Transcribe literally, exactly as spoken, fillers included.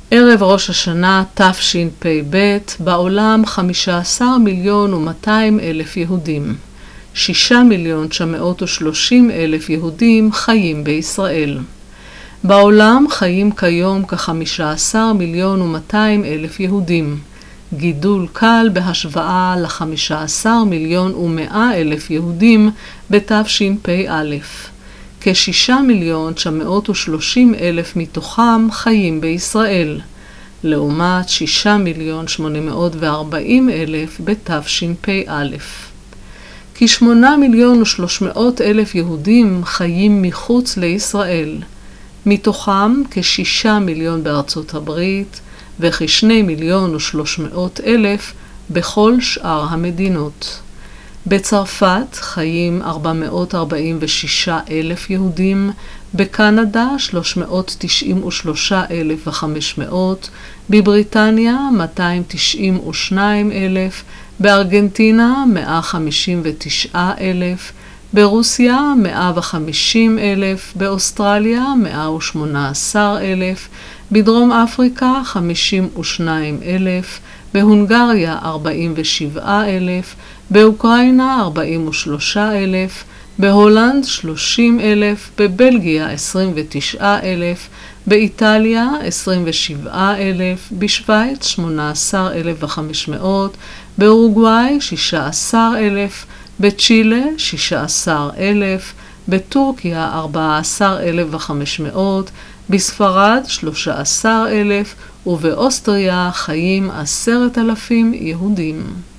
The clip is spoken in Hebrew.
ערב ראש השנה תשפ"ב, בעולם חמישה עשר מיליון ומאתיים אלף יהודים. שישה מיליון תשע מאות ושלושים אלף יהודים חיים בישראל. בעולם חיים כיום כ-חמישה עשר מיליון ומאתיים אלף יהודים. גידול קל בהשוואה ל-חמישה עשר מיליון ומאה אלף יהודים בתשפ"א. כשישה מיליון תשע מאות ושלושים אלף מתוכם חיים בישראל, לעומת שישה מיליון שמונה מאות וארבעים אלף בתשפ"א. כשמונה מיליון ושלוש מאות אלף יהודים חיים מחוץ לישראל, מתוכם כשישה מיליון בארצות הברית וכשני מיליון ושלוש מאות אלף בכל שאר המדינות. בצרפת חיים ארבע מאות ארבעים ושישה אלף יהודים, בקנדה שלוש מאות תשעים ושלושה אלף וחמש מאות, בבריטניה מאתיים תשעים ושניים אלף, בארגנטינה מאה חמישים ותשעה אלף, ברוסיה מאה וחמישים אלף, באוסטרליה מאה ושמונה עשר אלף, בדרום אפריקה חמישים ושניים אלף, בהונגריה ארבעים ושבעה אלף, באוקראינה ארבעים ושלושה אלף, בהולנד שלושים אלף, בבלגיה עשרים ותשעה אלף, באיטליה עשרים ושבעה אלף, בשוויץ שמונה עשר אלף וחמש מאות, באורוגוואי שישה עשר אלף, בצ'ילה שישה עשר אלף, בטורקיה ארבעה עשר אלף וחמש מאות, בספרד שלושה עשר אלף, ובאוסטריה חיים עשרת אלפים יהודים.